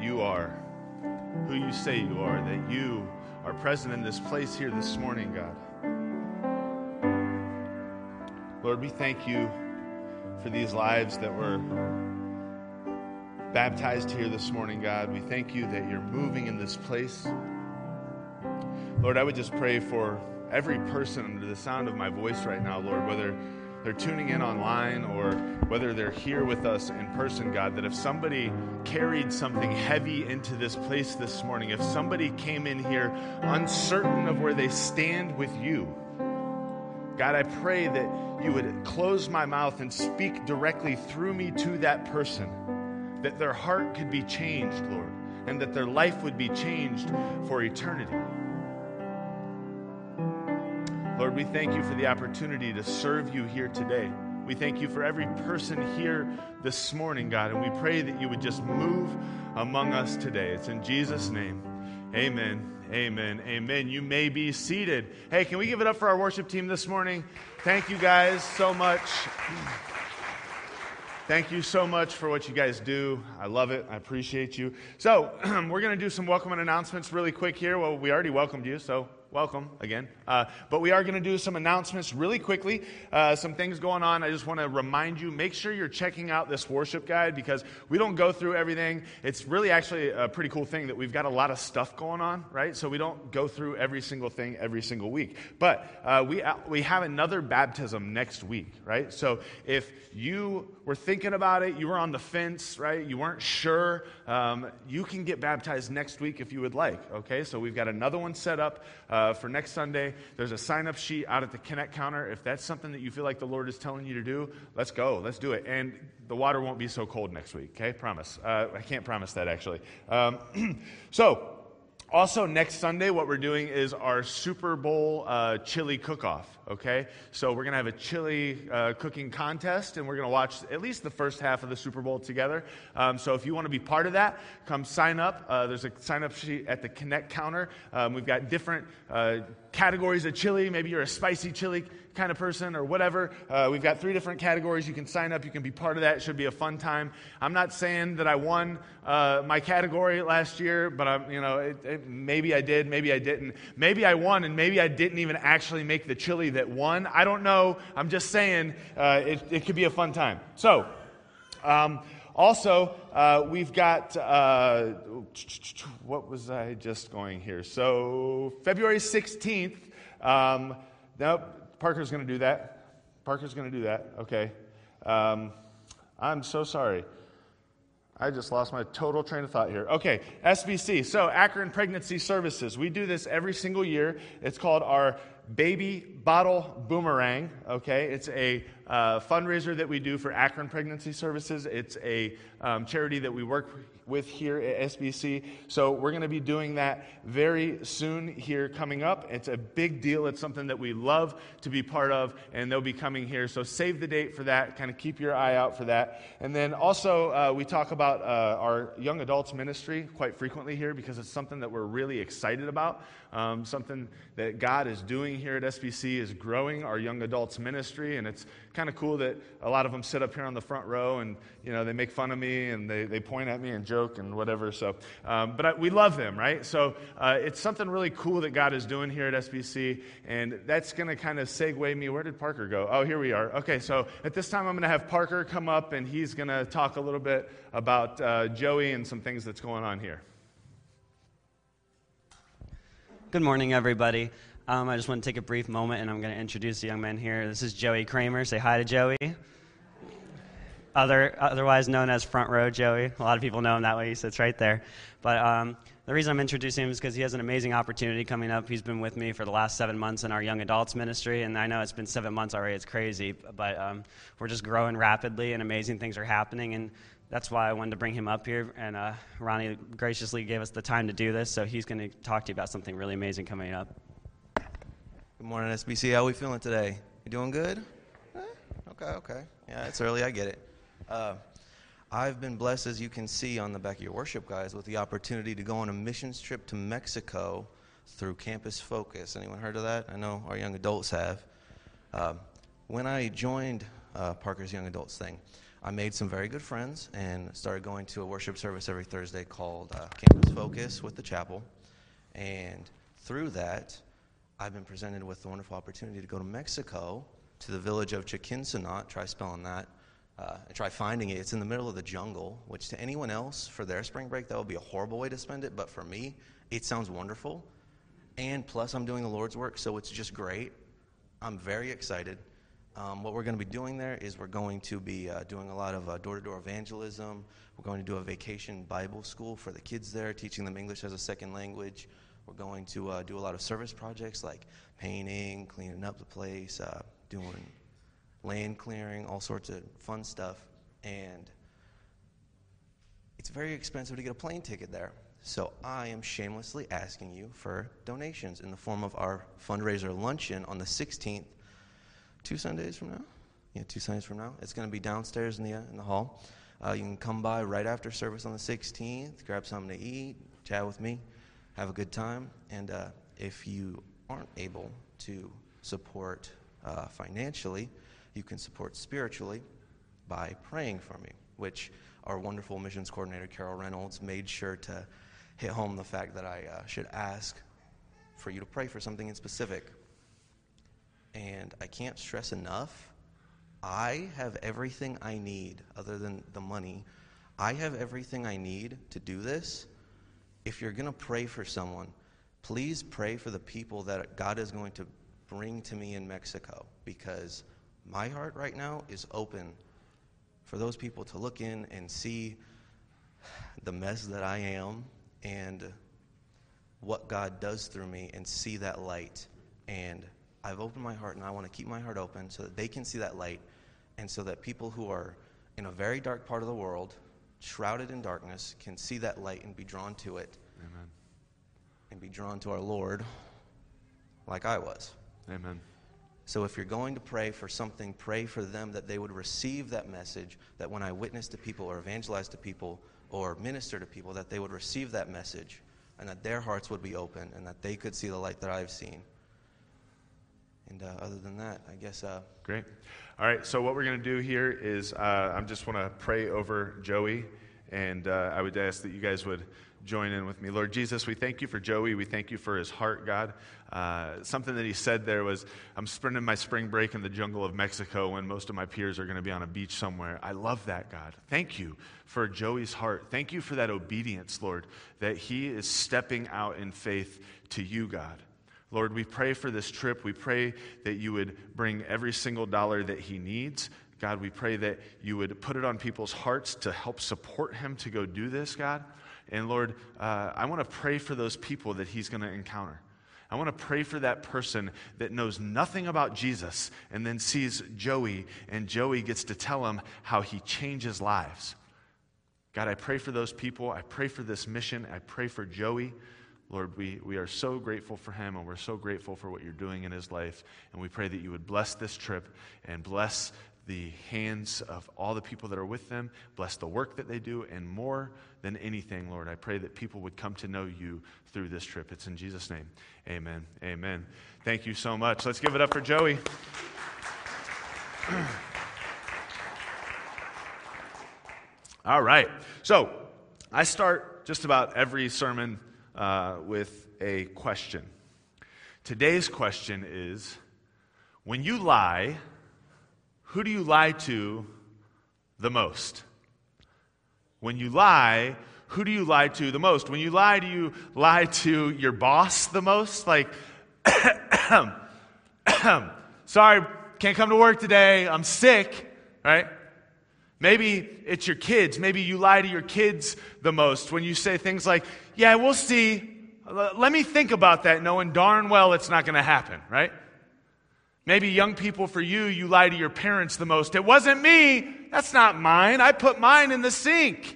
you are who you say you are, that you are present in this place here this morning, God. Lord, we thank you for these lives that were baptized here this morning, God. We thank you that you're moving in this place. Lord, I would just pray for every person under the sound of my voice right now, Lord, whether they're tuning in online or whether they're here with us in person, God, that if somebody carried something heavy into this place this morning, if somebody came in here uncertain of where they stand with you, God, I pray that you would close my mouth and speak directly through me to that person, that their heart could be changed, Lord, and that their life would be changed for eternity. Lord, we thank you for the opportunity to serve you here today. We thank you for every person here this morning, God, and we pray that you would just move among us today. It's in Jesus' name. Amen, amen, amen. You may be seated. Hey, can we give it up for our worship team this morning? Thank you guys so much. Thank you so much for what you guys do. I love it. I appreciate you. So we're going to do some welcome and announcements really quick here. Well, we already welcomed you, so welcome again. But we are going to do some announcements really quickly. Some things going on. I just want to remind you, make sure you're checking out this worship guide because we don't go through everything. It's really actually a pretty cool thing that we've got a lot of stuff going on, right? So we don't go through every single thing every single week. But we have another baptism next week, right? So if you were thinking about it, you were on the fence, right? You weren't sure, you can get baptized next week if you would like, okay? So we've got another one set up for next Sunday. There's a sign-up sheet out at the Connect counter. If that's something that you feel like the Lord is telling you to do, let's go. Let's do it. And the water won't be so cold next week, okay? Promise. I can't promise that, actually. So, also, next Sunday, what we're doing is our Super Bowl chili cook-off, okay? So we're going to have a chili cooking contest, and we're going to watch at least the first half of the Super Bowl together. So if you want to be part of that, come sign up. There's a sign-up sheet at the Connect counter. We've got different categories of chili. Maybe you're a spicy chili kind of person or whatever. We've got 3 different categories. You can sign up. You can be part of that. It should be a fun time. I'm not saying that I won my category last year, but maybe I did, maybe I didn't. Maybe I won, and maybe I didn't even actually make the chili that won. I don't know. I'm just saying it could be a fun time. So, also, we've got, what was I just going here? So, February 16th, nope, Parker's going to do that. Parker's going to do that, okay. I'm so sorry. I just lost my total train of thought here. Okay, SBC, so Akron Pregnancy Services. We do this every single year. It's called our Baby Bottle Boomerang, okay? It's a fundraiser that we do for Akron Pregnancy Services. It's a charity that we work with here at SBC. So we're going to be doing that very soon here coming up. It's a big deal. It's something that we love to be part of, and they'll be coming here. So save the date for that. Kind of keep your eye out for that. And then also we talk about our young adults ministry quite frequently here because it's something that we're really excited about. Something that God is doing here at SBC is growing our young adults ministry, and it's kind of cool that a lot of them sit up here on the front row and they make fun of me and they point at me and joke and whatever. So, but we love them, right? So it's something really cool that God is doing here at SBC, and that's going to kind of segue me. Where did Parker go? Oh, here we are. Okay, so at this time I'm going to have Parker come up, and he's going to talk a little bit about Joey and some things that's going on here. Good morning, everybody. I just want to take a brief moment, and I'm going to introduce the young man here. This is Joey Kramer. Say hi to Joey. Otherwise known as Front Row Joey. A lot of people know him that way. He sits right there. But the reason I'm introducing him is because he has an amazing opportunity coming up. He's been with me for the last 7 months in our young adults ministry, and I know it's been 7 months already. It's crazy, but we're just growing rapidly, and amazing things are happening, and that's why I wanted to bring him up here, and Ronnie graciously gave us the time to do this, so he's going to talk to you about something really amazing coming up. Good morning, SBC. How are we feeling today? You doing good? Okay. Yeah, it's early. I get it. I've been blessed, as you can see on the back of your worship guides, with the opportunity to go on a missions trip to Mexico through Campus Focus. Anyone heard of that? I know our young adults have. When I joined Parker's Young Adults thing, I made some very good friends and started going to a worship service every Thursday called Campus Focus with the chapel. And through that, I've been presented with the wonderful opportunity to go to Mexico, to the village of Chiquinquirá. Try spelling that. And try finding it. It's in the middle of the jungle, which to anyone else, for their spring break, that would be a horrible way to spend it. But for me, it sounds wonderful. And plus, I'm doing the Lord's work, so it's just great. I'm very excited. What we're going to be doing there is we're going to be doing a lot of door-to-door evangelism. We're going to do a vacation Bible school for the kids there, teaching them English as a second language. We're going to do a lot of service projects like painting, cleaning up the place, doing land clearing, all sorts of fun stuff. And it's very expensive to get a plane ticket there. So I am shamelessly asking you for donations in the form of our fundraiser luncheon on the 16th. 2 Sundays from now? Yeah, 2 Sundays from now. It's going to be downstairs in the hall. You can come by right after service on the 16th, grab something to eat, chat with me, have a good time. And if you aren't able to support financially, you can support spiritually by praying for me, which our wonderful missions coordinator, Carol Reynolds, made sure to hit home the fact that I should ask for you to pray for something in specific. And I can't stress enough, I have everything I need other than the money. I have everything I need to do this. If you're going to pray for someone, please pray for the people that God is going to bring to me in Mexico, because my heart right now is open for those people to look in and see the mess that I am and what God does through me and see that light. And I've opened my heart, and I want to keep my heart open so that they can see that light, and so that people who are in a very dark part of the world, shrouded in darkness, can see that light and be drawn to it. Amen. And be drawn to our Lord like I was. Amen. So if you're going to pray for something, pray for them, that they would receive that message, that when I witness to people or evangelize to people or minister to people, that they would receive that message, and that their hearts would be open, and that they could see the light that I've seen. And other than that, I guess... Great. All right, so what we're going to do here is I just want to pray over Joey, and I would ask that you guys would join in with me. Lord Jesus, we thank you for Joey. We thank you for his heart, God. Something that he said there was, I'm spending my spring break in the jungle of Mexico when most of my peers are going to be on a beach somewhere. I love that, God. Thank you for Joey's heart. Thank you for that obedience, Lord, that he is stepping out in faith to you, God. Lord, we pray for this trip. We pray that you would bring every single dollar that he needs. God, we pray that you would put it on people's hearts to help support him to go do this, God. And Lord, I want to pray for those people that he's going to encounter. I want to pray for that person that knows nothing about Jesus and then sees Joey, and Joey gets to tell him how he changes lives. God, I pray for those people. I pray for this mission. I pray for Joey. Lord, we are so grateful for him, and we're so grateful for what you're doing in his life. And we pray that you would bless this trip and bless the hands of all the people that are with them, bless the work that they do, and more than anything, Lord, I pray that people would come to know you through this trip. It's in Jesus' name. Amen. Amen. Thank you so much. Let's give it up for Joey. All right. So I start just about every sermon with a question. Today's question is, when you lie, who do you lie to the most? When you lie, who do you lie to the most? When you lie, do you lie to your boss the most? Like, sorry, can't come to work today, I'm sick, right? Maybe it's your kids. Maybe you lie to your kids the most when you say things like, yeah, we'll see. Let me think about that, knowing darn well it's not going to happen, right? Maybe young people, for you, you lie to your parents the most. It wasn't me. That's not mine. I put mine in the sink.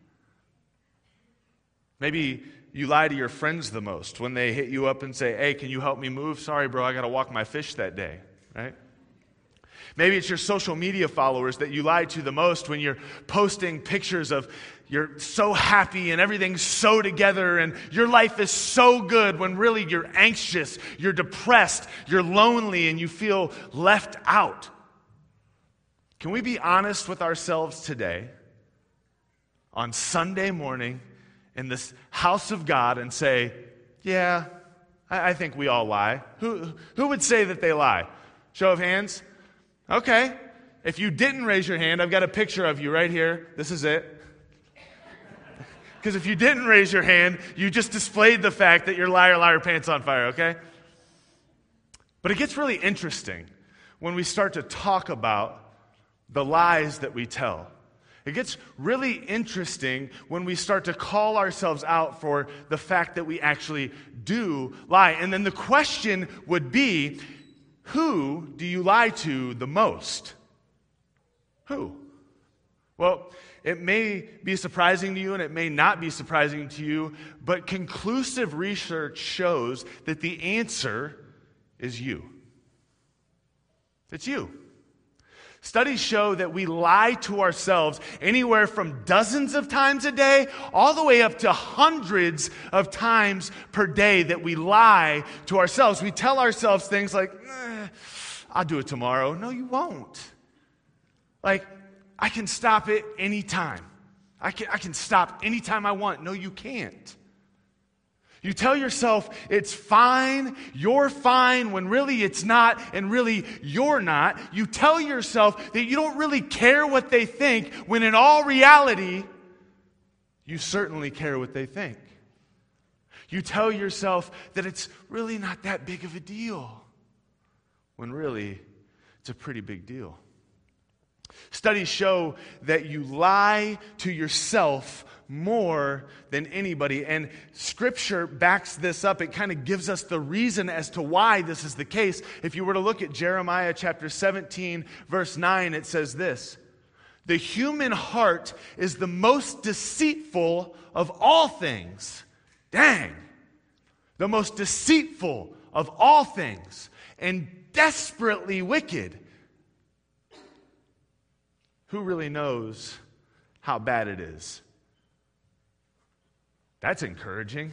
Maybe you lie to your friends the most when they hit you up and say, hey, can you help me move? Sorry, bro, I got to walk my fish that day, right? Maybe it's your social media followers that you lie to the most when you're posting pictures of you're so happy and everything's so together and your life is so good, when really you're anxious, you're depressed, you're lonely, and you feel left out. Can we be honest with ourselves today on Sunday morning in this house of God and say, yeah, I think we all lie? Who would say that they lie? Show of hands. Okay. If you didn't raise your hand, I've got a picture of you right here. This is it. Because if you didn't raise your hand, you just displayed the fact that your liar, pants on fire, okay? But it gets really interesting when we start to talk about the lies that we tell. It gets really interesting when we start to call ourselves out for the fact that we actually do lie. And then the question would be, who do you lie to the most? Who? Well, it may be surprising to you and it may not be surprising to you, but conclusive research shows that the answer is you. It's you. Studies show that we lie to ourselves anywhere from dozens of times a day all the way up to hundreds of times per day that we lie to ourselves. We tell ourselves things like, I'll do it tomorrow. No, you won't. Like, I can stop it anytime. I can stop anytime I want. No, you can't. You tell yourself it's fine, you're fine, when really it's not, and really you're not. You tell yourself that you don't really care what they think, when in all reality, you certainly care what they think. You tell yourself that it's really not that big of a deal, when really it's a pretty big deal. Studies show that you lie to yourself more than anybody, and Scripture backs this up. It kind of gives us the reason as to why this is the case. If you were to look at Jeremiah chapter 17, verse 9, it says this: the human heart is the most deceitful of all things. Dang! The most deceitful of all things, and desperately wicked. Who really knows how bad it is? That's encouraging.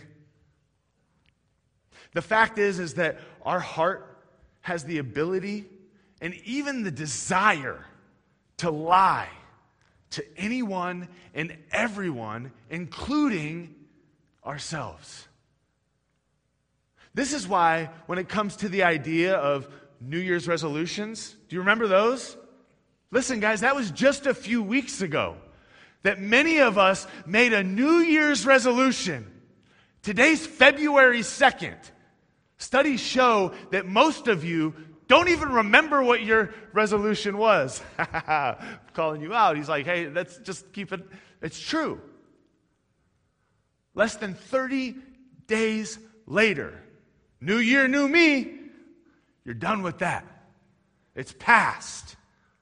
The fact is that our heart has the ability and even the desire to lie to anyone and everyone, including ourselves. This is why, when it comes to the idea of New Year's resolutions, do you remember those? Listen, guys, that was just a few weeks ago that many of us made a New Year's resolution. Today's February 2nd. Studies show that most of you don't even remember what your resolution was. I'm calling you out. He's like, hey, let's just keep it. It's true. Less than 30 days later, new year, new me, you're done with that. It's past.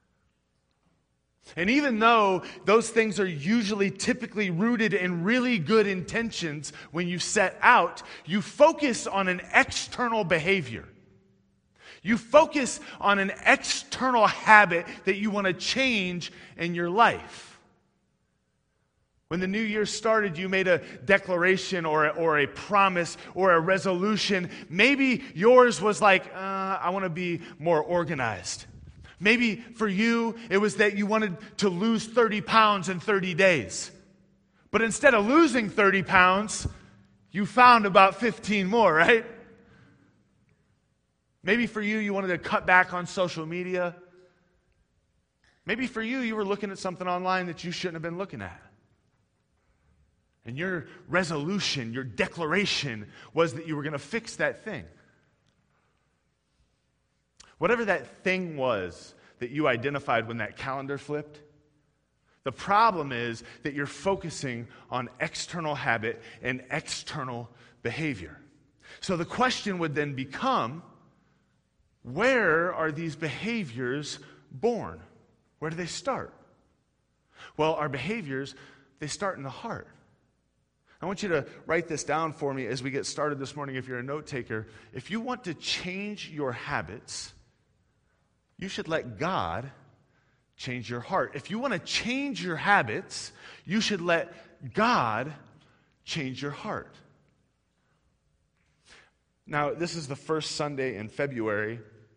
And even though those things are usually typically rooted in really good intentions when you set out, you focus on an external behavior. You focus on an external habit that you want to change in your life. When the new year started, you made a declaration or a promise or a resolution. Maybe yours was like, I want to be more organized. Maybe for you, it was that you wanted to lose 30 pounds in 30 days. But instead of losing 30 pounds, you found about 15 more, right? Maybe for you, you wanted to cut back on social media. Maybe for you, you were looking at something online that you shouldn't have been looking at. And your resolution, your declaration was that you were going to fix that thing. Whatever that thing was that you identified when that calendar flipped, the problem is that you're focusing on external habit and external behavior. So the question would then become, where are these behaviors born? Where do they start? Well, our behaviors, they start in the heart. I want you to write this down for me as we get started this morning if you're a note taker. If you want to change your habits, you should let God change your heart. If you want to change your habits, you should let God change your heart. Now, this is the first Sunday in February,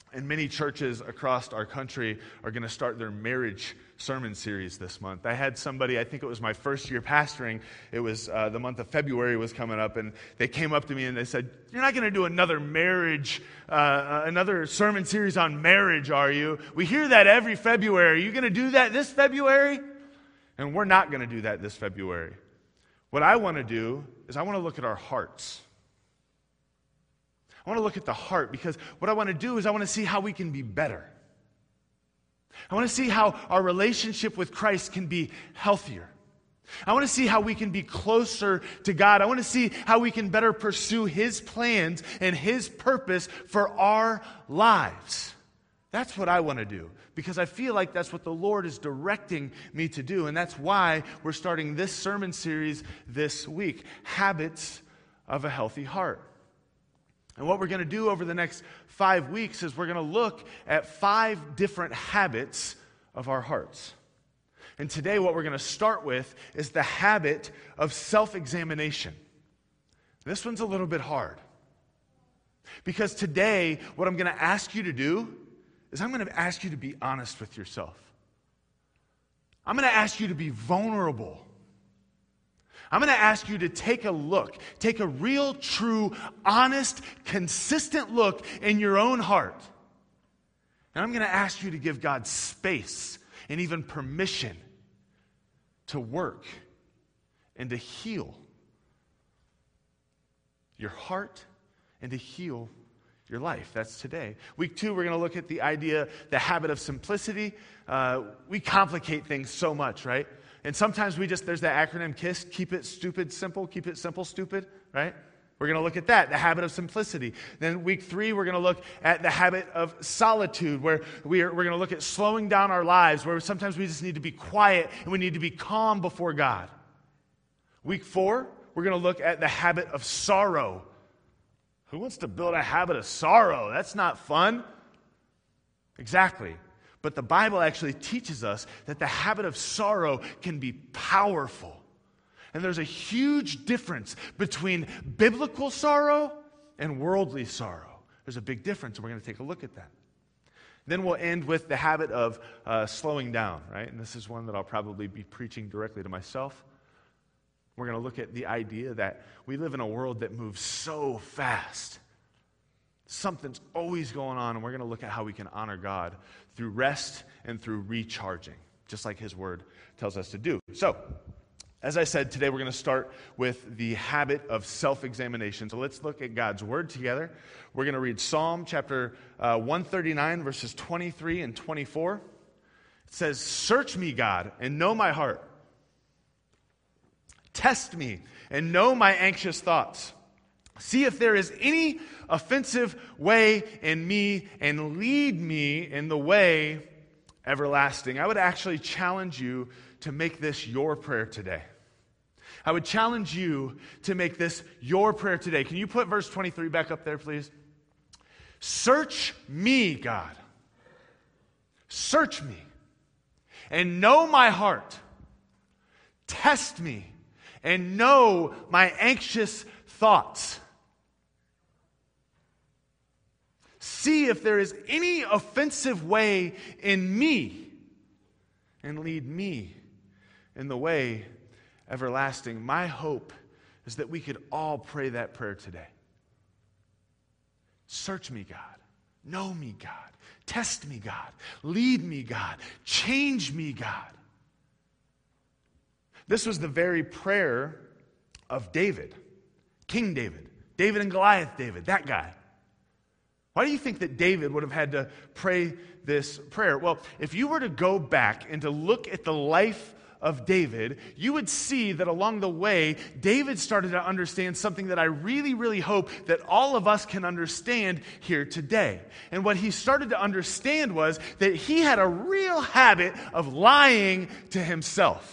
And many churches across our country are going to start their marriage sermon series this month. I had somebody, I think it was my first year pastoring, it was the month of February was coming up, and they came up to me and they said, "You're not going to do another another sermon series on marriage, are you? We hear that every February. Are you going to do that this February?" And we're not going to do that this February. What I want to do is I want to look at our hearts. I want to look at the heart, because what I want to do is I want to see how we can be better. I want to see how our relationship with Christ can be healthier. I want to see how we can be closer to God. I want to see how we can better pursue His plans and His purpose for our lives. That's what I want to do, because I feel like that's what the Lord is directing me to do. And that's why we're starting this sermon series this week, Habits of a Healthy Heart. And what we're going to do over the next 5 weeks is we're going to look at 5 different habits of our hearts. And today what we're going to start with is the habit of self-examination. This one's a little bit hard, because today what I'm going to ask you to do is I'm going to ask you to be honest with yourself. I'm going to ask you to be vulnerable. I'm going to ask you to take a look, take a real, true, honest, consistent look in your own heart. And I'm going to ask you to give God space and even permission to work and to heal your heart and to heal your life. That's today. Week 2, we're going to look at the the habit of simplicity. We complicate things so much, right? And sometimes there's that acronym KISS, keep it stupid simple, keep it simple stupid, right? We're going to look at that, the habit of simplicity. Then week 3, we're going to look at the habit of solitude, where we're going to look at slowing down our lives, where sometimes we just need to be quiet and we need to be calm before God. Week 4, we're going to look at the habit of sorrow. Who wants to build a habit of sorrow? That's not fun. Exactly. But the Bible actually teaches us that the habit of sorrow can be powerful. And there's a huge difference between biblical sorrow and worldly sorrow. There's a big difference, and we're going to take a look at that. Then we'll end with the habit of slowing down, right? And this is one that I'll probably be preaching directly to myself. We're going to look at the idea that we live in a world that moves so fast. Something's always going on, and we're going to look at how we can honor God through rest and through recharging, just like His Word tells us to do. So, as I said, today we're going to start with the habit of self-examination. So let's look at God's Word together. We're going to read Psalm chapter 139, verses 23 and 24. It says, "Search me, God, and know my heart. Test me and know my anxious thoughts. See if there is any offensive way in me, and lead me in the way everlasting." I would actually challenge you to make this your prayer today. I would challenge you to make this your prayer today. Can you put verse 23 back up there, please? Search me, God. Search me and know my heart. Test me and know my anxious thoughts. See if there is any offensive way in me, and lead me in the way everlasting. My hope is that we could all pray that prayer today. Search me, God. Know me, God. Test me, God. Lead me, God. Change me, God. This was the very prayer of David, King David, David and Goliath David, that guy. Why do you think that David would have had to pray this prayer? Well, if you were to go back and to look at the life of David, you would see that along the way, David started to understand something that I really, really hope that all of us can understand here today. And what he started to understand was that he had a real habit of lying to himself.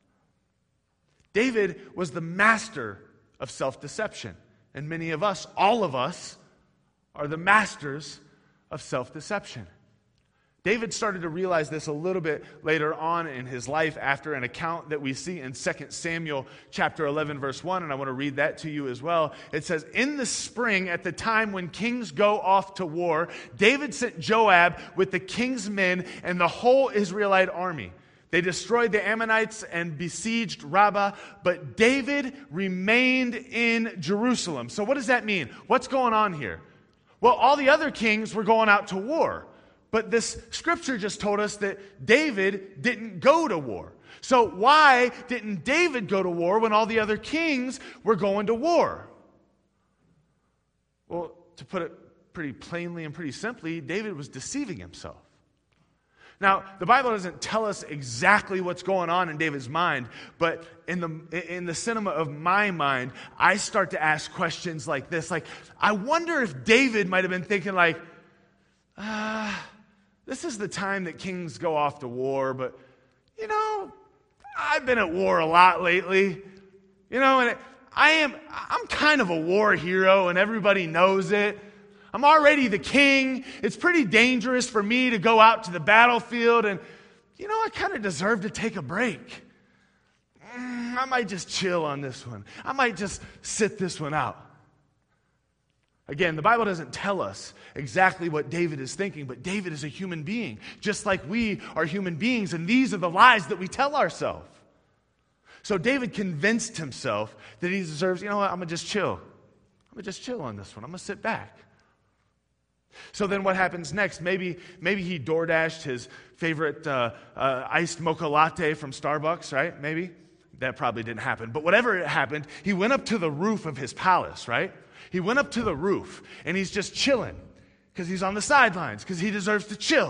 David was the master of self-deception. And many of us, all of us, are the masters of self-deception. David started to realize this a little bit later on in his life after an account that we see in 2 Samuel chapter 11, verse 1, and I want to read that to you as well. It says, "In the spring, at the time when kings go off to war, David sent Joab with the king's men and the whole Israelite army. They destroyed the Ammonites and besieged Rabbah, but David remained in Jerusalem." So what does that mean? What's going on here? Well, all the other kings were going out to war. But this scripture just told us that David didn't go to war. So why didn't David go to war when all the other kings were going to war? Well, to put it pretty plainly and pretty simply, David was deceiving himself. Now, the Bible doesn't tell us exactly what's going on in David's mind, but in the cinema of my mind, I start to ask questions like this. Like, I wonder if David might have been thinking like, this is the time that kings go off to war, but, I've been at war a lot lately, and I'm kind of a war hero, and everybody knows it. I'm already the king. It's pretty dangerous for me to go out to the battlefield, and, I kind of deserve to take a break. I might just chill on this one. I might just sit this one out. Again, the Bible doesn't tell us exactly what David is thinking, but David is a human being, just like we are human beings, and these are the lies that we tell ourselves. So David convinced himself that he deserves, I'm going to just chill. I'm going to just chill on this one. I'm going to sit back. So then what happens next? Maybe he DoorDashed his favorite iced mocha latte from Starbucks, right? Maybe. That probably didn't happen. But whatever happened, he went up to the roof of his palace, right? He went up to the roof, and he's just chilling because he's on the sidelines, because he deserves to chill.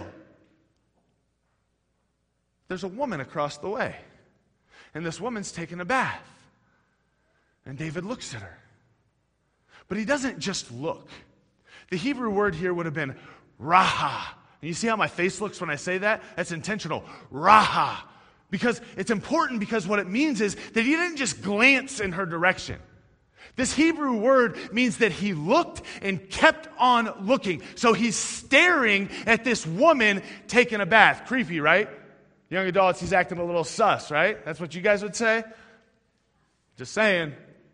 There's a woman across the way, and this woman's taking a bath. And David looks at her. But he doesn't just look. The Hebrew word here would have been raha. And you see how my face looks when I say that? That's intentional. Raha. Because it's important, because what it means is that he didn't just glance in her direction. This Hebrew word means that he looked and kept on looking. So he's staring at this woman taking a bath. Creepy, right? Young adults, he's acting a little sus, right? That's what you guys would say? Just saying.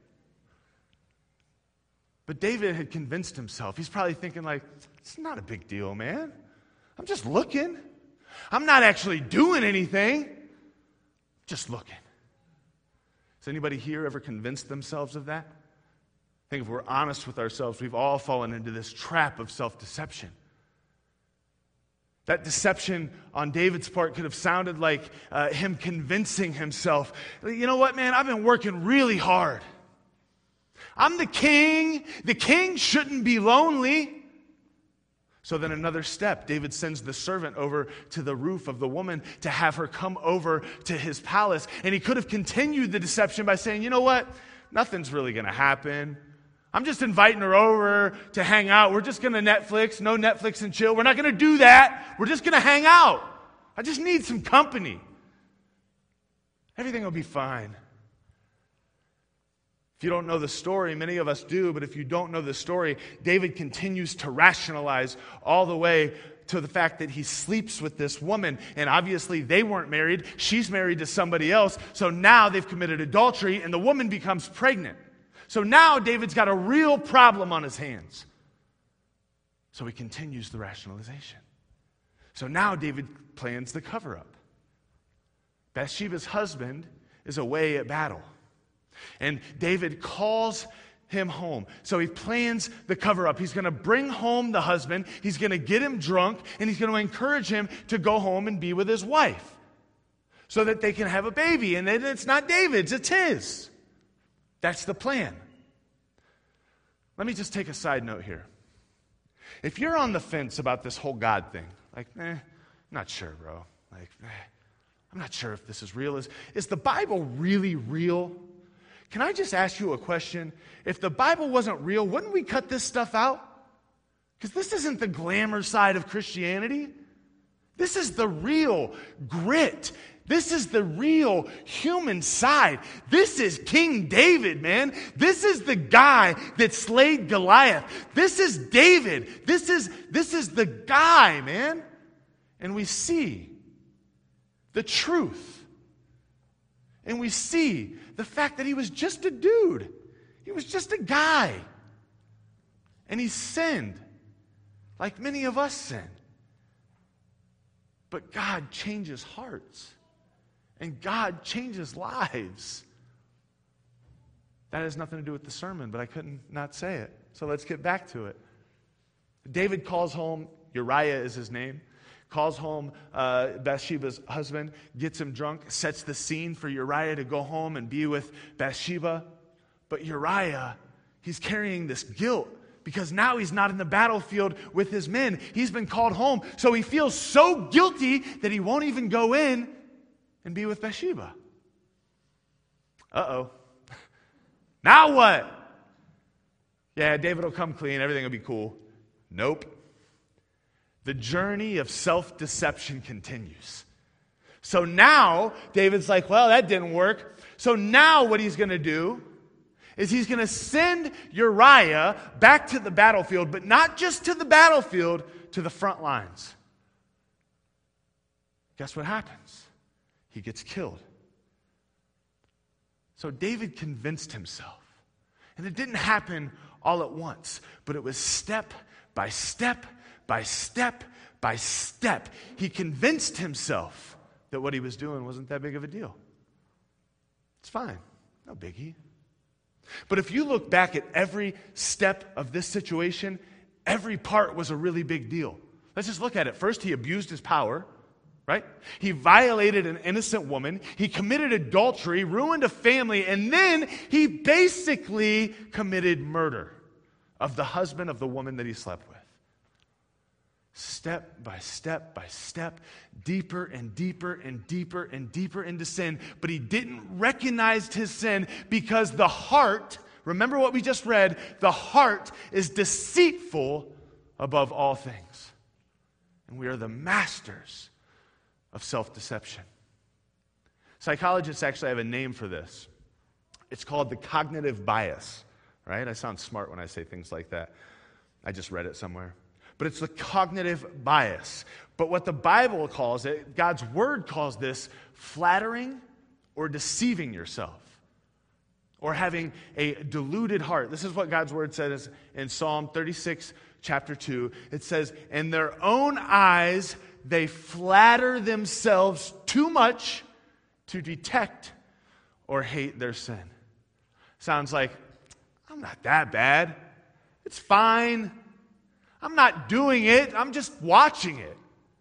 But David had convinced himself. He's probably thinking like, it's not a big deal, man. I'm just looking. I'm not actually doing anything. Just looking. Has anybody here ever convinced themselves of that? I think if we're honest with ourselves, we've all fallen into this trap of self-deception. That deception on David's part could have sounded like him convincing himself, you know what, man, I've been working really hard. I'm the king. The king shouldn't be lonely. So then another step, David sends the servant over to the roof of the woman to have her come over to his palace. And he could have continued the deception by saying, you know what, nothing's really going to happen. I'm just inviting her over to hang out. We're just going to Netflix. No Netflix and chill. We're not going to do that. We're just going to hang out. I just need some company. Everything will be fine. If you don't know the story, many of us do, but if you don't know the story, David continues to rationalize all the way to the fact that he sleeps with this woman. And obviously they weren't married. She's married to somebody else. So now they've committed adultery and the woman becomes pregnant. So now David's got a real problem on his hands. So he continues the rationalization. So now David plans the cover-up. Bathsheba's husband is away at battle. And David calls him home. So he plans the cover-up. He's going to bring home the husband. He's going to get him drunk. And he's going to encourage him to go home and be with his wife. So that they can have a baby. And then it's not David's, it's his. That's the plan. Let me just take a side note here. If you're on the fence about this whole God thing, like, I'm not sure, bro. Like, I'm not sure if this is real. Is the Bible really real? Can I just ask you a question? If the Bible wasn't real, wouldn't we cut this stuff out? Because this isn't the glamour side of Christianity. This is the real grit. This is the real human side. This is King David, man. This is the guy that slayed Goliath. This is David. This is the guy, man. and we see the truth. And we see the fact that he was just a dude. He was just a guy. And he sinned, like many of us sin. But God changes hearts. And God changes lives. That has nothing to do with the sermon, but I couldn't not say it. So let's get back to it. David calls home, Uriah is his name, calls home Bathsheba's husband, gets him drunk, sets the scene for Uriah to go home and be with Bathsheba. But Uriah, he's carrying this guilt because now he's not in the battlefield with his men. He's been called home, so he feels so guilty that he won't even go in and be with Bathsheba. Uh-oh. Now what? Yeah, David will come clean. Everything will be cool. Nope. The journey of self-deception continues. So now, David's like, well, that didn't work. So now what he's going to do is he's going to send Uriah back to the battlefield, but not just to the battlefield, to the front lines. Guess what happens? He gets killed. So David convinced himself. And it didn't happen all at once, but it was step by step by step by step. He convinced himself that what he was doing wasn't that big of a deal. It's fine. No biggie. But if you look back at every step of this situation, every part was a really big deal. Let's just look at it. First, he abused his power. Right? He violated an innocent woman. He committed adultery, ruined a family, and then he basically committed murder of the husband of the woman that he slept with. Step by step by step, deeper and deeper and deeper and deeper into sin. But he didn't recognize his sin because the heart, remember what we just read, the heart is deceitful above all things. And we are the masters of self-deception. Psychologists actually have a name for this. It's called the cognitive bias, right? I sound smart when I say things like that. I just read it somewhere. But it's the cognitive bias. But what the Bible calls it, God's Word calls this flattering or deceiving yourself, or having a deluded heart. This is what God's Word says in Psalm 36, chapter 2. It says, "In their own eyes they flatter themselves too much to detect or hate their sin." Sounds like, I'm not that bad. It's fine. I'm not doing it. I'm just watching it.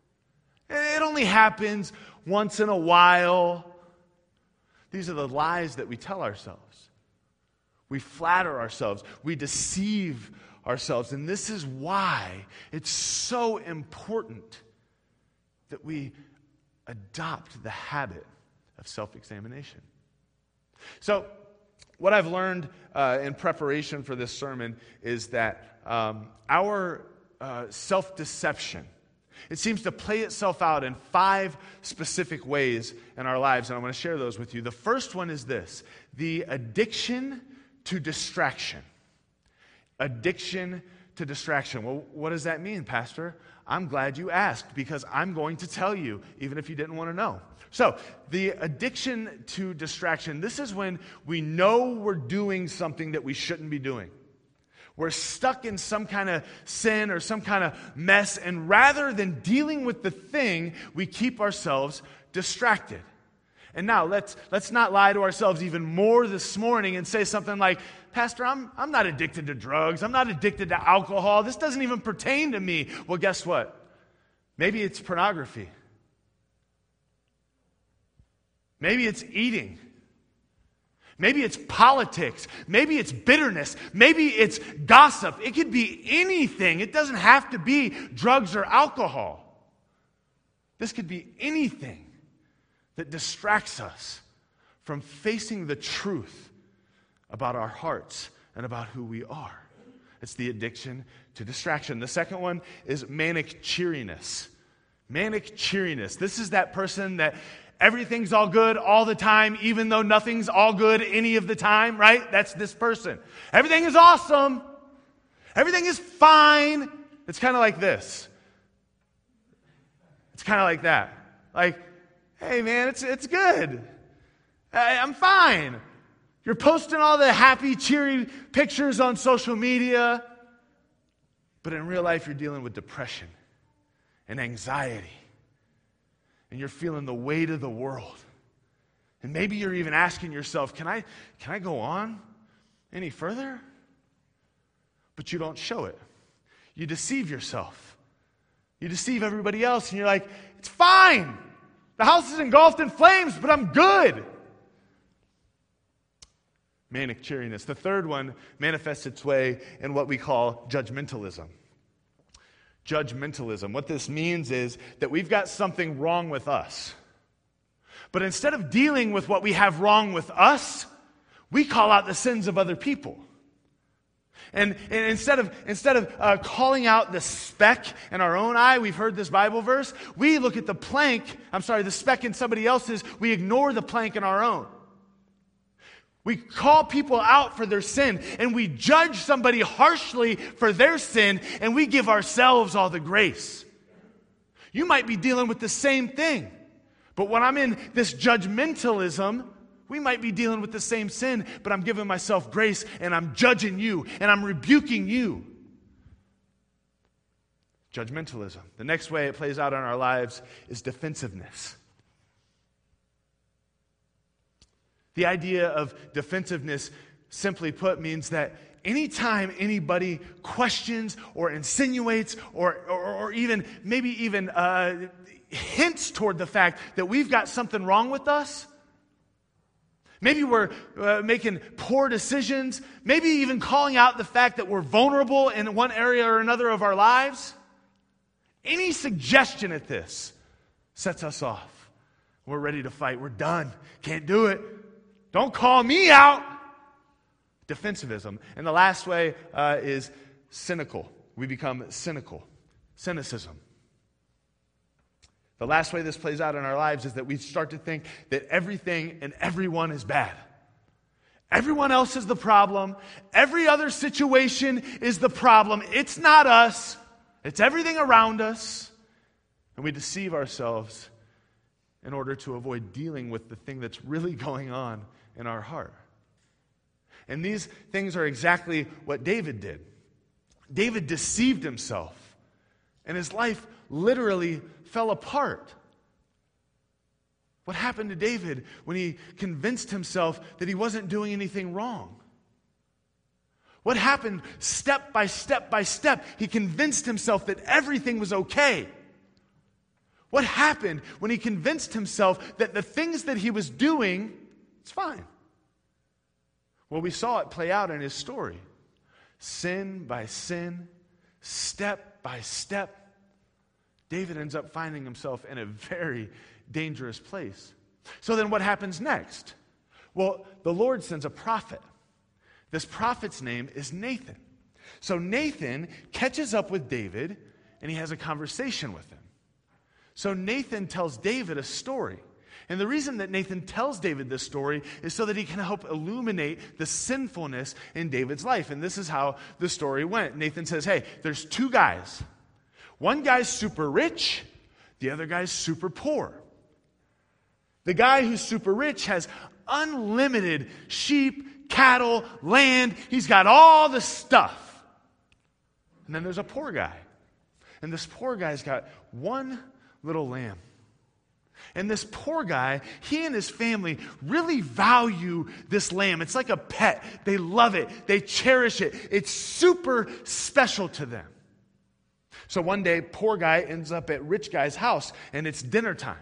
It only happens once in a while. These are the lies that we tell ourselves. We flatter ourselves. We deceive ourselves. And this is why it's so important that we adopt the habit of self-examination. So, what I've learned in preparation for this sermon is that our self-deception, it seems to play itself out in 5 specific ways in our lives, and I'm going to share those with you. The first one is this: the addiction to distraction. Addiction to distraction. Well, what does that mean, Pastor? I'm glad you asked, because I'm going to tell you, even if you didn't want to know. So, the addiction to distraction, this is when we know we're doing something that we shouldn't be doing. We're stuck in some kind of sin or some kind of mess, and rather than dealing with the thing, we keep ourselves distracted. And now, let's not lie to ourselves even more this morning and say something like, Pastor, I'm not addicted to drugs. I'm not addicted to alcohol. This doesn't even pertain to me. Well, guess what? Maybe it's pornography. Maybe it's eating. Maybe it's politics. Maybe it's bitterness. Maybe it's gossip. It could be anything. It doesn't have to be drugs or alcohol. This could be anything that distracts us from facing the truth about our hearts and about who we are. It's the addiction to distraction. The second one is manic cheeriness. Manic cheeriness. This is that person that everything's all good all the time, even though nothing's all good any of the time, right? That's this person. Everything is awesome. Everything is fine. It's kind of like this. It's kind of like that. Like, hey man, it's good. I'm fine. You're posting all the happy, cheery pictures on social media. But in real life, you're dealing with depression and anxiety. And you're feeling the weight of the world. And maybe you're even asking yourself, can I go on any further? But you don't show it. You deceive yourself. You deceive everybody else, and you're like, it's fine. The house is engulfed in flames, but I'm good. Manic cheeriness. The third one manifests its way in what we call judgmentalism. Judgmentalism. What this means is that we've got something wrong with us. But instead of dealing with what we have wrong with us, we call out the sins of other people. And instead of calling out the speck in our own eye, we've heard this Bible verse, we look at the speck in somebody else's, we ignore the plank in our own. We call people out for their sin, and we judge somebody harshly for their sin, and we give ourselves all the grace. You might be dealing with the same thing, but when I'm in this judgmentalism, we might be dealing with the same sin, but I'm giving myself grace, and I'm judging you, and I'm rebuking you. Judgmentalism. The next way it plays out in our lives is defensiveness. The idea of defensiveness, simply put, means that anytime anybody questions or insinuates or even hints toward the fact that we've got something wrong with us, maybe we're making poor decisions, maybe even calling out the fact that we're vulnerable in one area or another of our lives, any suggestion at this sets us off. We're ready to fight. We're done. Can't do it. Don't call me out. Defensivism. And the last way is cynical. We become cynical. Cynicism. The last way this plays out in our lives is that we start to think that everything and everyone is bad. Everyone else is the problem. Every other situation is the problem. It's not us. It's everything around us. And we deceive ourselves in order to avoid dealing with the thing that's really going on in our heart. And these things are exactly what David did. David deceived himself, and his life literally fell apart. What happened to David when he convinced himself that he wasn't doing anything wrong? What happened step by step by step? He convinced himself that everything was okay. What happened when he convinced himself that the things that he was doing, it's fine? Well, we saw it play out in his story. Sin by sin, step by step, David ends up finding himself in a very dangerous place. So then what happens next? Well, the Lord sends a prophet. This prophet's name is Nathan. So Nathan catches up with David, and he has a conversation with him. So Nathan tells David a story. And the reason that Nathan tells David this story is so that he can help illuminate the sinfulness in David's life. And this is how the story went. Nathan says, hey, there's two guys. One guy's super rich, the other guy's super poor. The guy who's super rich has unlimited sheep, cattle, land. He's got all the stuff. And then there's a poor guy. And this poor guy's got one little lamb. And this poor guy, he and his family really value this lamb. It's like a pet. They love it. They cherish it. It's super special to them. So one day, poor guy ends up at rich guy's house, and it's dinner time.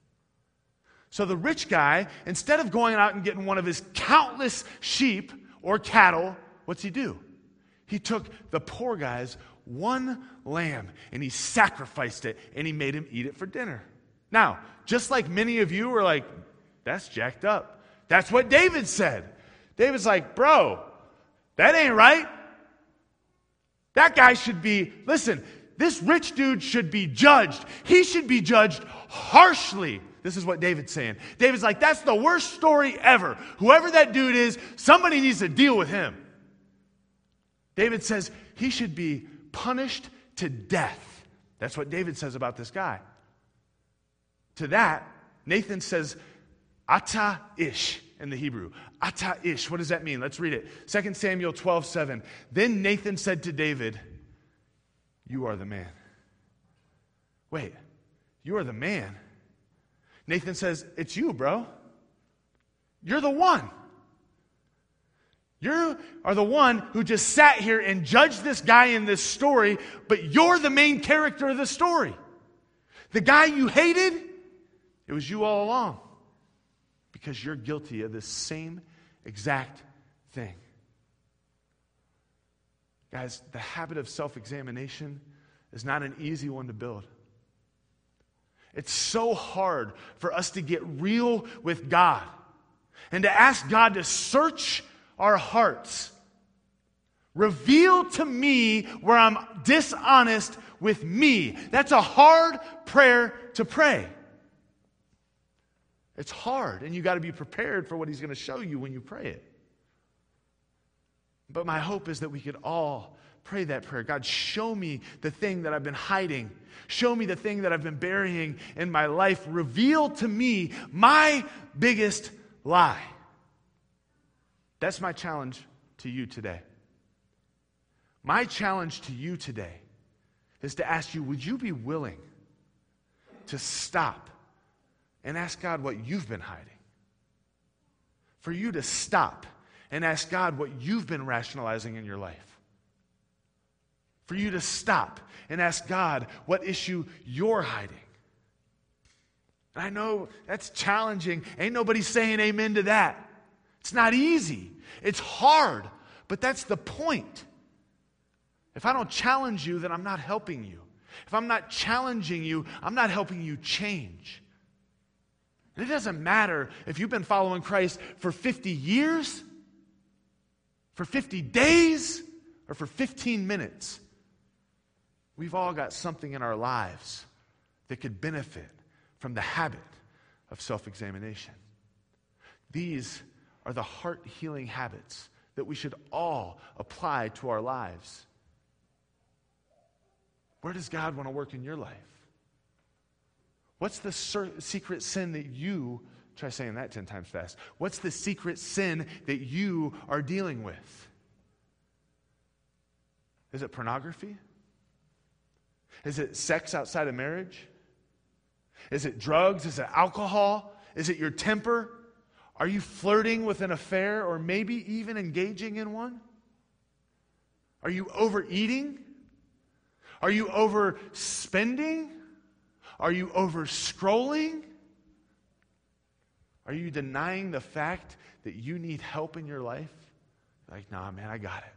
So the rich guy, instead of going out and getting one of his countless sheep or cattle, what's he do? He took the poor guy's one lamb, and he sacrificed it, and he made him eat it for dinner. Now, just like many of you are like, that's jacked up. That's what David said. David's like, bro, that ain't right. That guy should be, listen, this rich dude should be judged. He should be judged harshly. This is what David's saying. David's like, that's the worst story ever. Whoever that dude is, somebody needs to deal with him. David says he should be punished to death. That's what David says about this guy. to that, Nathan says, Ata ish in the Hebrew. Ata ish. What does that mean? Let's read it. 2 Samuel 12:7. Then Nathan said to David, you are the man. Wait, you are the man. Nathan says, it's you, bro. You're the one. You are the one who just sat here and judged this guy in this story, but you're the main character of the story. The guy you hated, it was you all along. Because you're guilty of the same exact thing. Guys, the habit of self-examination is not an easy one to build. It's so hard for us to get real with God and to ask God to search our hearts. Reveal to me where I'm dishonest with me. That's a hard prayer to pray. It's hard, and you got to be prepared for what He's going to show you when you pray it. But my hope is that we could all pray that prayer. God, show me the thing that I've been hiding. Show me the thing that I've been burying in my life. Reveal to me my biggest lie. That's my challenge to you today. My challenge to you today is to ask you, would you be willing to stop and ask God what you've been hiding? For you to stop and ask God what you've been rationalizing in your life. For you to stop and ask God what issue you're hiding. And I know that's challenging. Ain't nobody saying amen to that. It's not easy. It's hard. But that's the point. If I don't challenge you, then I'm not helping you. If I'm not challenging you, I'm not helping you change. And it doesn't matter if you've been following Christ for 50 years, for 50 days, or for 15 minutes. We've all got something in our lives that could benefit from the habit of self-examination. These are the heart-healing habits that we should all apply to our lives. Where does God want to work in your life? What's the secret sin that you, try saying that 10 times fast. What's the secret sin that you are dealing with? Is it pornography? Is it sex outside of marriage? Is it drugs? Is it alcohol? Is it your temper? Are you flirting with an affair or maybe even engaging in one? Are you overeating? Are you overspending? Are you over-scrolling? Are you denying the fact that you need help in your life? Like, nah, man, I got it.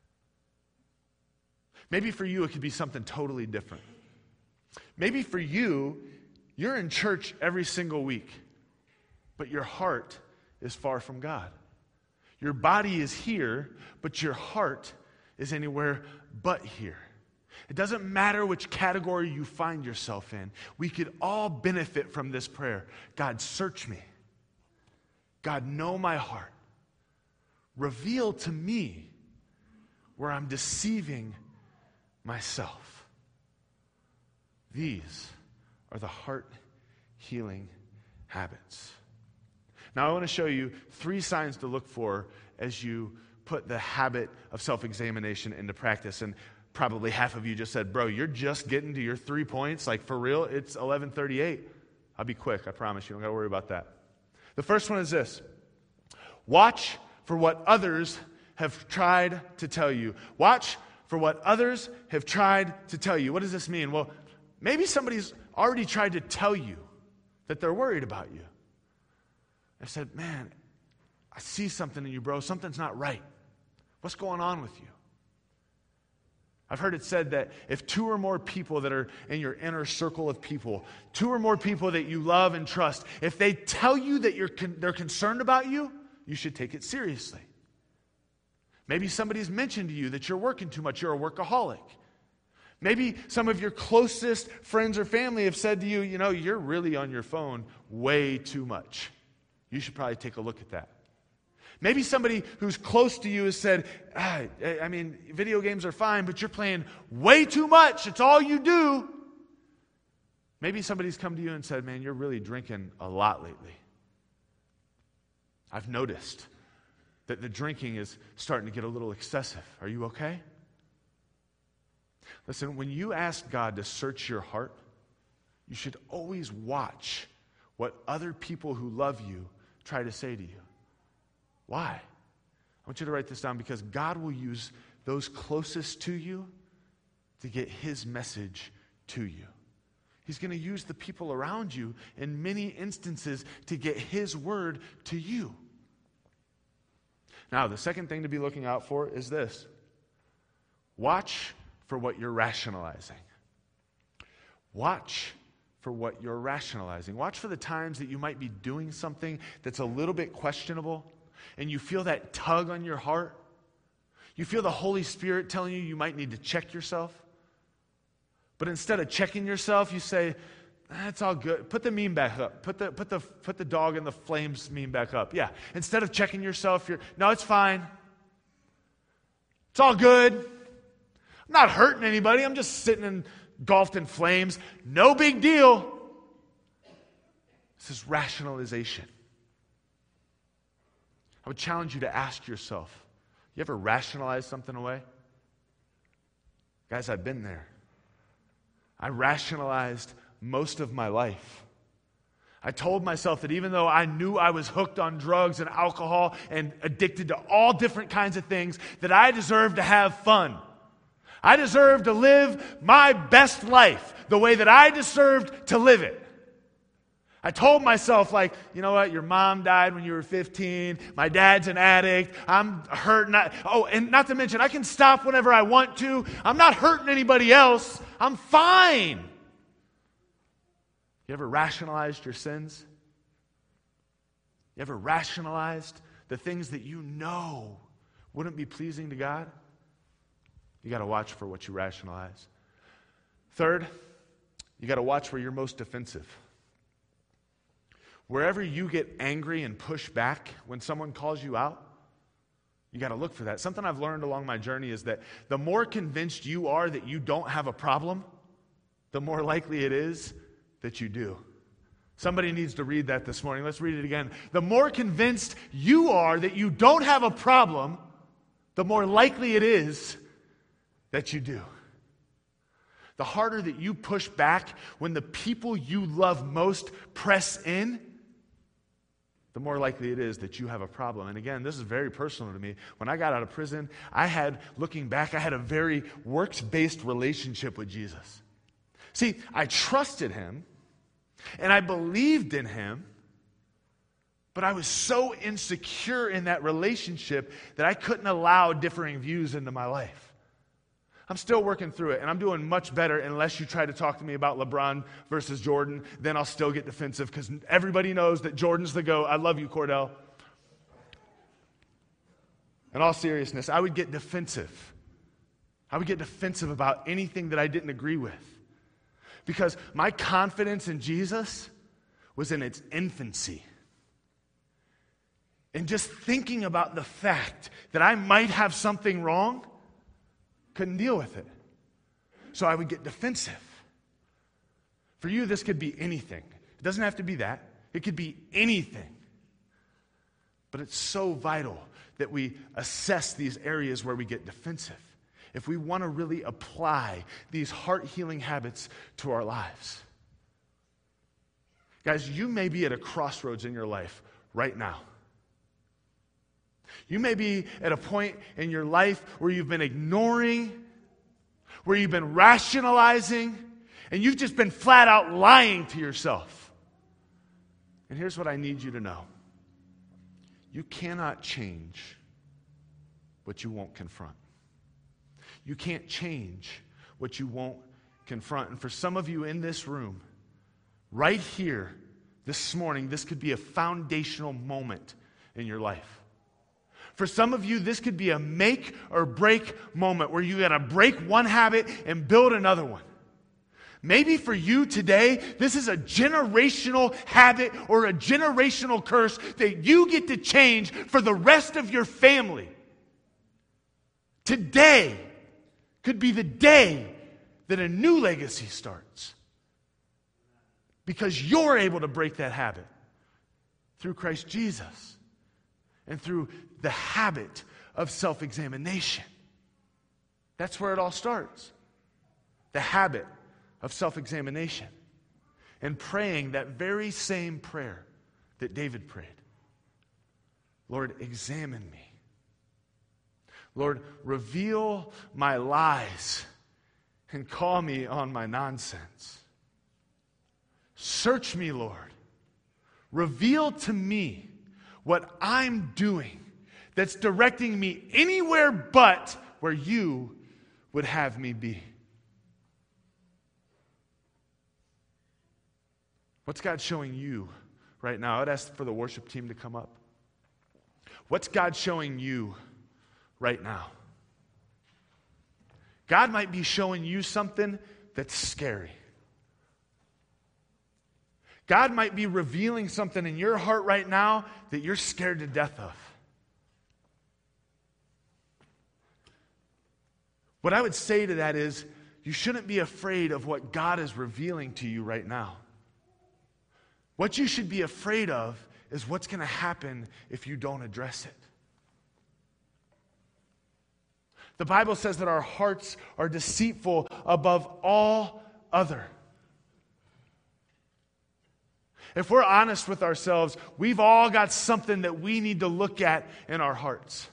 Maybe for you, it could be something totally different. Maybe for you, you're in church every single week, but your heart is far from God. Your body is here, but your heart is anywhere but here. It doesn't matter which category you find yourself in. We could all benefit from this prayer. God, search me. God, know my heart. Reveal to me where I'm deceiving myself. These are the heart-healing habits. Now, I want to show you 3 signs to look for as you put the habit of self-examination into practice. And probably half of you just said, bro, you're just getting to your 3 points? Like, for real? It's 11:38. I'll be quick, I promise you. Don't got to worry about that. The first one is this. Watch for what others have tried to tell you. Watch for what others have tried to tell you. What does this mean? Well, maybe somebody's already tried to tell you that they're worried about you. They've said, man, I see something in you, bro. Something's not right. What's going on with you? I've heard it said that if 2 or more people that are in your inner circle of people, 2 or more people that you love and trust, if they tell you that they're concerned about you, you should take it seriously. Maybe somebody's mentioned to you that you're working too much, you're a workaholic. Maybe some of your closest friends or family have said to you, you know, you're really on your phone way too much. You should probably take a look at that. Maybe somebody who's close to you has said, I mean, video games are fine, but you're playing way too much. It's all you do. Maybe somebody's come to you and said, man, you're really drinking a lot lately. I've noticed that the drinking is starting to get a little excessive. Are you okay? Listen, when you ask God to search your heart, you should always watch what other people who love you try to say to you. Why? I want you to write this down, because God will use those closest to you to get his message to you. He's going to use the people around you in many instances to get his word to you. Now, the second thing to be looking out for is this. Watch for what you're rationalizing. Watch for what you're rationalizing. Watch for the times that you might be doing something that's a little bit questionable, and you feel that tug on your heart. You feel the Holy Spirit telling you might need to check yourself. But instead of checking yourself, you say, it's all good. Put the meme back up. Put the dog in the flames meme back up. Yeah. Instead of checking yourself, no, it's fine. It's all good. I'm not hurting anybody. I'm just sitting engulfed in flames. No big deal. This is rationalization. I would challenge you to ask yourself, you ever rationalize something away? Guys, I've been there. I rationalized most of my life. I told myself that even though I knew I was hooked on drugs and alcohol and addicted to all different kinds of things, that I deserved to have fun. I deserved to live my best life the way that I deserved to live it. I told myself, like, you know what, your mom died when you were 15, my dad's an addict, I'm hurt, and not to mention, I can stop whenever I want to, I'm not hurting anybody else, I'm fine. You ever rationalized your sins? You ever rationalized the things that you know wouldn't be pleasing to God? You got to watch for what you rationalize. Third, you got to watch where you're most defensive. Wherever you get angry and push back when someone calls you out, you got to look for that. Something I've learned along my journey is that the more convinced you are that you don't have a problem, the more likely it is that you do. Somebody needs to read that this morning. Let's read it again. The more convinced you are that you don't have a problem, the more likely it is that you do. The harder that you push back when the people you love most press in, the more likely it is that you have a problem. And again, this is very personal to me. When I got out of prison, looking back, I had a very works-based relationship with Jesus. See, I trusted him, and I believed in him, but I was so insecure in that relationship that I couldn't allow differing views into my life. I'm still working through it, and I'm doing much better unless you try to talk to me about LeBron versus Jordan. Then I'll still get defensive because everybody knows that Jordan's the GOAT. I love you, Cordell. In all seriousness, I would get defensive. I would get defensive about anything that I didn't agree with because my confidence in Jesus was in its infancy. And just thinking about the fact that I might have something wrong, couldn't deal with it. So I would get defensive. For you, this could be anything. It doesn't have to be that. It could be anything. But it's so vital that we assess these areas where we get defensive if we want to really apply these heart-healing habits to our lives. Guys, you may be at a crossroads in your life right now. You may be at a point in your life where you've been ignoring, where you've been rationalizing, and you've just been flat out lying to yourself. And here's what I need you to know. You cannot change what you won't confront. You can't change what you won't confront. And for some of you in this room, right here, this morning, this could be a foundational moment in your life. For some of you, this could be a make or break moment where you got to break one habit and build another one. Maybe for you today, this is a generational habit or a generational curse that you get to change for the rest of your family. Today could be the day that a new legacy starts. Because you're able to break that habit through Christ Jesus and through the habit of self-examination. That's where it all starts. The habit of self-examination and praying that very same prayer that David prayed. Lord, examine me. Lord, reveal my lies and call me on my nonsense. Search me, Lord. Reveal to me what I'm doing that's directing me anywhere but where you would have me be. What's God showing you right now? I'd ask for the worship team to come up. What's God showing you right now? God might be showing you something that's scary. God might be revealing something in your heart right now that you're scared to death of. What I would say to that is, you shouldn't be afraid of what God is revealing to you right now. What you should be afraid of is what's going to happen if you don't address it. The Bible says that our hearts are deceitful above all other. If we're honest with ourselves, we've all got something that we need to look at in our hearts.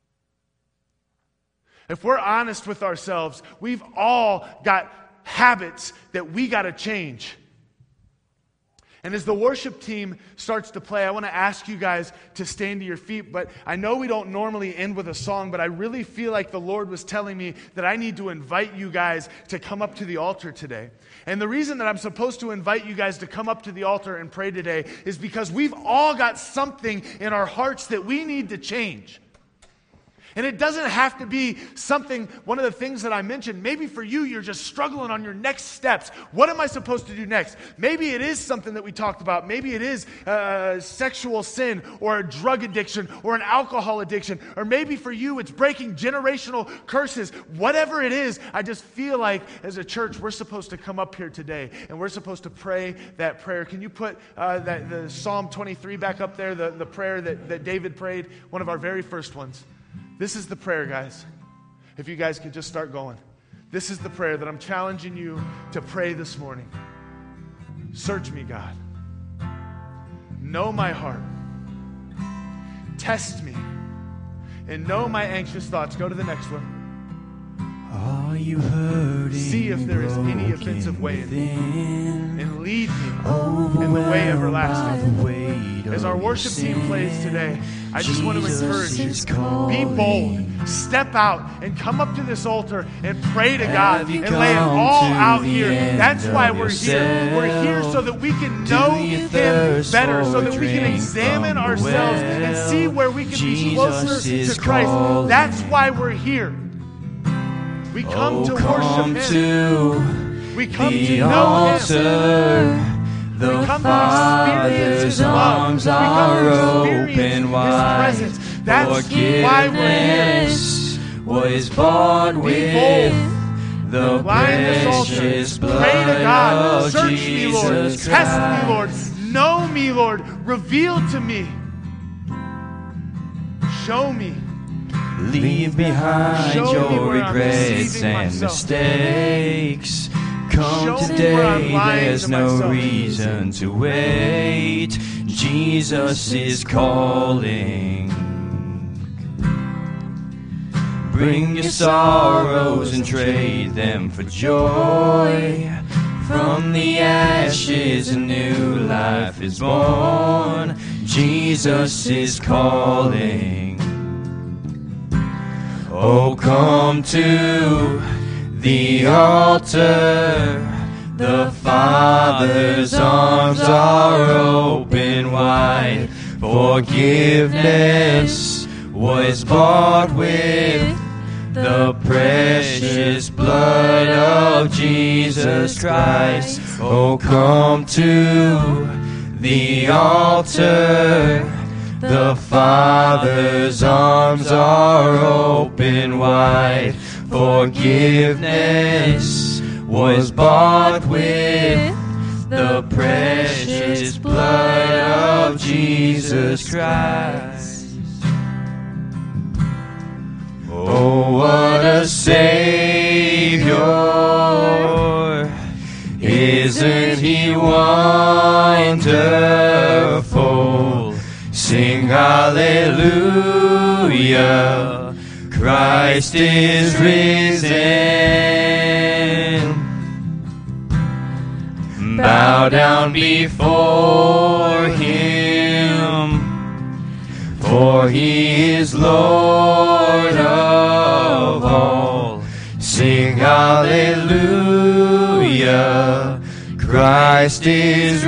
If we're honest with ourselves, we've all got habits that we got to change. And as the worship team starts to play, I want to ask you guys to stand to your feet. But I know we don't normally end with a song, but I really feel like the Lord was telling me that I need to invite you guys to come up to the altar today. And the reason that I'm supposed to invite you guys to come up to the altar and pray today is because we've all got something in our hearts that we need to change. And it doesn't have to be something, one of the things that I mentioned, maybe for you, you're just struggling on your next steps. What am I supposed to do next? Maybe it is something that we talked about. Maybe it is sexual sin or a drug addiction or an alcohol addiction. Or maybe for you, it's breaking generational curses. Whatever it is, I just feel like as a church, we're supposed to come up here today and we're supposed to pray that prayer. Can you put the Psalm 23 back up there, the prayer that David prayed, one of our very first ones? This is the prayer, guys. If you guys could just start going. This is the prayer that I'm challenging you to pray this morning. Search me, God. Know my heart. Test me. And know my anxious thoughts. Go to the next one. Are you hurting? See if there is any offensive way in me. And lead me in the way everlasting. As our worship team plays today, I just want to encourage you. Be bold. Step out and come up to this altar and pray to God and lay it all out here. That's why we're here. We're here so that we can know Him better, so that we can examine ourselves and see where we can be closer to Christ. That's why we're here. We come to worship Him. We come to know Him. The Father's arms are open wide. That's why we're here. Was bought with the precious blood Pray to God. of Search me, Lord. Jesus Test me, Lord. Know me, Lord. Reveal to me. Show me. Leave behind Show me your where I'm regrets deceiving and myself. mistakes. Come Show me today, where I'm lying there's to no myself. reason to wait. Jesus is calling. Bring your sorrows and trade them for joy. From the ashes a new life is born. Jesus is calling. Oh, come to the altar. The Father's arms are open wide. Forgiveness was bought with the precious blood of Jesus Christ. Oh, come to the altar. The Father's arms are open wide. Forgiveness was bought with the precious blood of Jesus Christ. Oh, what a Savior! Isn't He wonderful? Sing hallelujah, Christ is risen. Bow down before Him, for He is Lord of all. Sing hallelujah, Christ is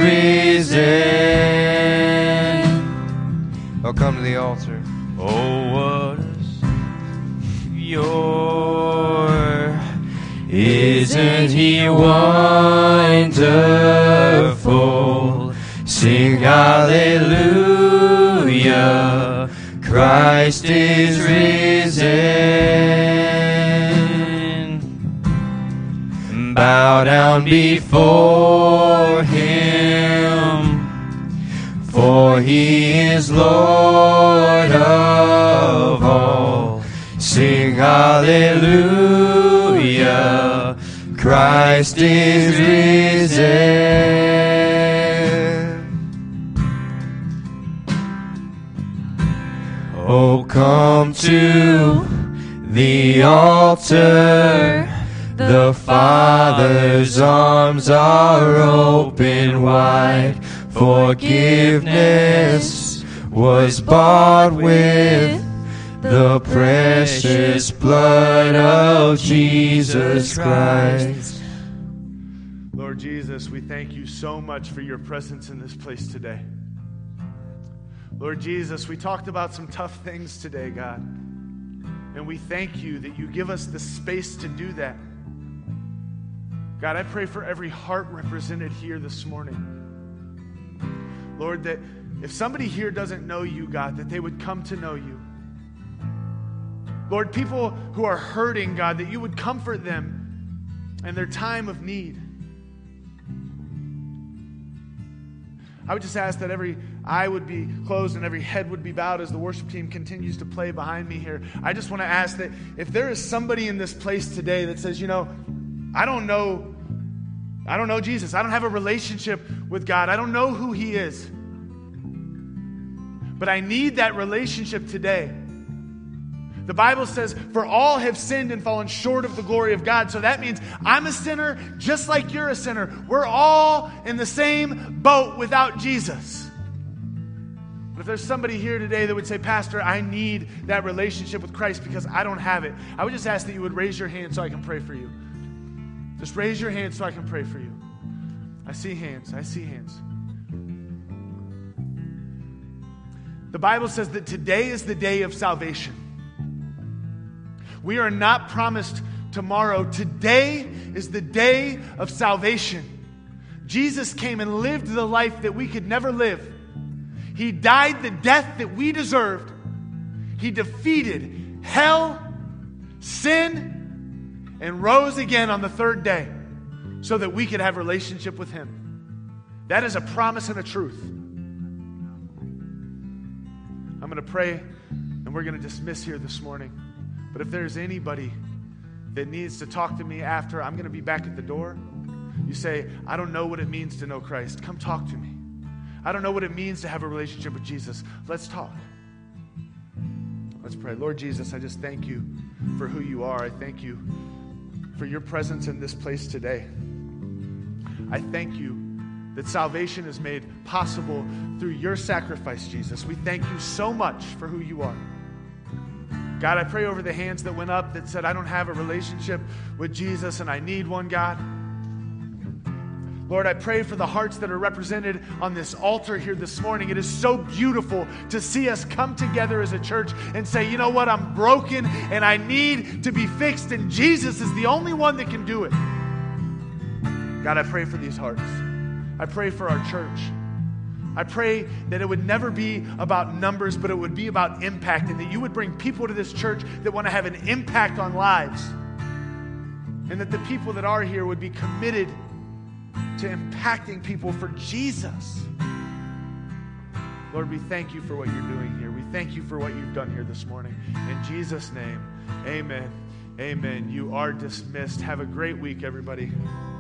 risen. Oh, come to the altar. Oh, what a Savior! Isn't He wonderful? Sing hallelujah, Christ is risen. Bow down before Him, for He is Lord of all. Sing hallelujah, Christ is risen. Oh, come to the altar. The Father's arms are open wide. Forgiveness was bought with the precious blood of Jesus Christ. Lord Jesus, we thank you so much for your presence in this place today. Lord Jesus, we talked about some tough things today, God. And we thank you that you give us the space to do that. God, I pray for every heart represented here this morning. Lord, that if somebody here doesn't know you, God, that they would come to know you. Lord, people who are hurting, God, that you would comfort them in their time of need. I would just ask that every eye would be closed and every head would be bowed as the worship team continues to play behind me here. I just want to ask that if there is somebody in this place today that says, you know, I don't know Jesus. I don't have a relationship with God. I don't know who He is. But I need that relationship today. The Bible says, for all have sinned and fallen short of the glory of God. So that means I'm a sinner just like you're a sinner. We're all in the same boat without Jesus. But if there's somebody here today that would say, Pastor, I need that relationship with Christ because I don't have it, I would just ask that you would raise your hand so I can pray for you. Just raise your hand so I can pray for you. I see hands. I see hands. The Bible says that today is the day of salvation. We are not promised tomorrow. Today is the day of salvation. Jesus came and lived the life that we could never live. He died the death that we deserved. He defeated hell, sin, and rose again on the third day so that we could have a relationship with Him. That is a promise and a truth. I'm going to pray and we're going to dismiss here this morning. But if there's anybody that needs to talk to me after, I'm going to be back at the door. You say, I don't know what it means to know Christ. Come talk to me. I don't know what it means to have a relationship with Jesus. Let's talk. Let's pray. Lord Jesus, I just thank you for who you are. I thank you for your presence in this place today. I thank you that salvation is made possible through your sacrifice, Jesus. We thank you so much for who you are. God, I pray over the hands that went up that said, I don't have a relationship with Jesus and I need one, God. Lord, I pray for the hearts that are represented on this altar here this morning. It is so beautiful to see us come together as a church and say, you know what, I'm broken and I need to be fixed, and Jesus is the only one that can do it. God, I pray for these hearts. I pray for our church. I pray that it would never be about numbers, but it would be about impact, and that you would bring people to this church that want to have an impact on lives, and that the people that are here would be committed to impacting people for Jesus. Lord, we thank you for what you're doing here. We thank you for what you've done here this morning. In Jesus' name, amen. Amen. You are dismissed. Have a great week, everybody.